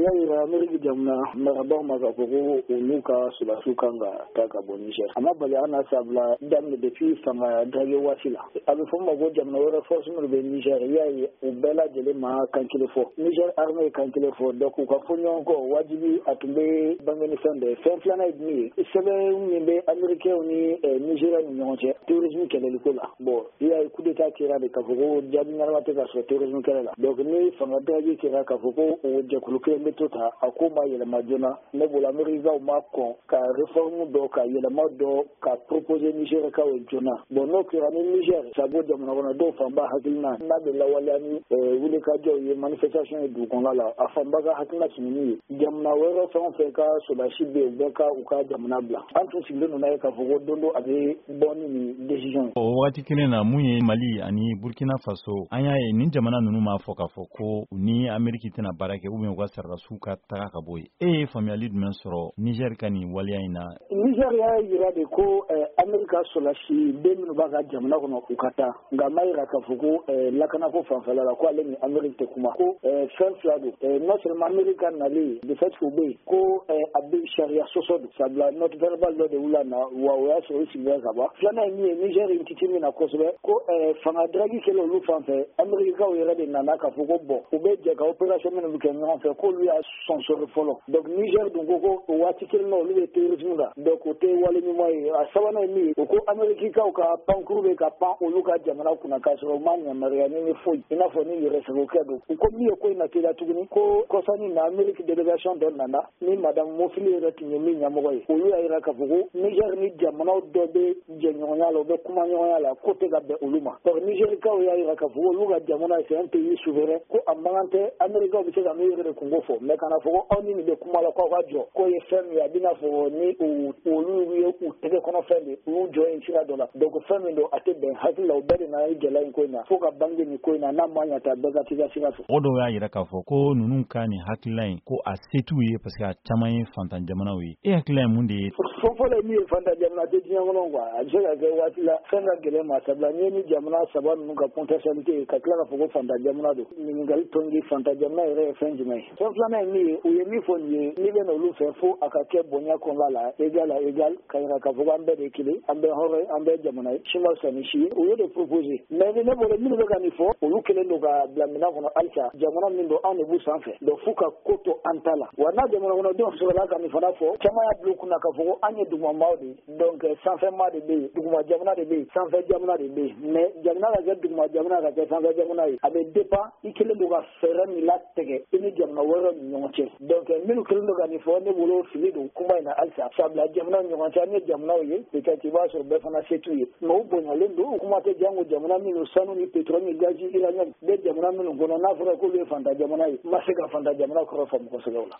yira Amerika jamna maraba maga ko unuka sulasu kanga taka bonisha amma bali ana sabla damne de fi fanga dage wasila abi fomma go jamna wora force mu be Niger yayi ubela jele ma kankile fo Niger armée kankile fo donc ko fonyon ko wajibi atumbe bangani sande fen flana idni sebe nimbe Amerika ni Nigeria ni nyonche tourisme kelele ko la bon yayi coup d'état kira de kafugo jabi ngarwa te ka so tourisme kelela donc ni fanga dage kira kafugo o je kuluke metota akoma yele majona ne bola Amerika o makon ka réforme do ka yele mado ka proposer Niger ka o jona bon no kira ni Niger sabo jamna wona do famba hakilna na de la walani wule ka jo ye manifestation du kon la afamba ga hakilna chini jamna wero fe ka so la shibe beka u ka jamna bla antu sinde no na ka fogo dondo ade boni ni decision o wati kilena munye Mali ani Burkina Faso anya ni jamana nunu ma foka foko ni Amerika tana barake ube ko sarra suka ta ka boy family men soro Niger kani waliya ina Nigeria yira de ko Amerika so la shi be minu baga jamna ko no ukata nga mayira ka fuko lakana ko fanfala la ko aleni Amerika kuma ko first lado non seulement Amerika nali de fait ko abi sharia sosodo sabla not verbal law de ulana wa so isinya kaba flana ni Nigeria ntitimi na ko ko fanga dragi kelo lu fanfe Amerika o yira de nana ka fuko bo ube je ka operation menu ke nyon fe ko lui a son soro folo donc Niger dungo ko wati kelno lu terrorisme da donc côté wale ni moy a sawana ni ko Amerika ka pankuru ka pan o luka jamana kuna ka so manya mariani ni fo ina fo ni yere so kedo ko mi ko ina tela tuguni ko sani na America delegation don nana ni madame Mofili retinye mi nyamoy ko yu ayira ka fugo Niger ni jamana do be jenyonya lo be kuma nyonya la côté ga be uluma donc Niger ka o ayira ka fugo luka jamana c'est un pays souverain ko ambangante America bi se ga mi yere ko ngofo me kana fugo oni ni be kuma la ko wajo ko ye fem ya bina fo ni o lu wi o tege kono fende o join chira dola donc fem ndo ate ben hakila o bere na igela ko ina fo ga bangi ni ko ina na manya ta daga tiga sira fo odo ya yira ka fo ko nunun kani hakilai ko a setu ye parce que chamaye fantan jamana wi hakilai munde fo le mi fantan jamana te tinya ngono kwa ajega ke watila fenga gele ma sabla ni jamana saban nu ka potentialité ka kala fo ko fantan jamana do ni ngal tongi fantan jamana ere fenji mai so flana ni o ye mi fo ni be no lu fe fo akake bonya ko la égal kayra ka fo ambe de kili ambe hore ambe jamana shima sani shi o ye de proposer mais ne bo le mi be gani fo o lu kele ndo ga blamina kono alcha jamana min do an bu sanfe do fuka koto antala wana jamana kono do so la kan fona fo chama ya blu kuna ka fo anye duma maudi donc sanfe ma de be duma jamana de be sanfe jamana de be mais jamana ga duma jamana ga sanfe jamana yi abe depa ikele ndo ga fere mi la tege ini jamana woro nyonche donc min kele ndo ga ni fo ne bolo filido kuma ina alcha sabla jamana nyonche anye jamana yi peut-être va sur be fona setuye no bonya lendo kuma te jango jamana min sanu ni petrol ni gazi ila nya be jamana min gono na fura ko le fanta jamana yi masega fanta jamana ko fa mo ko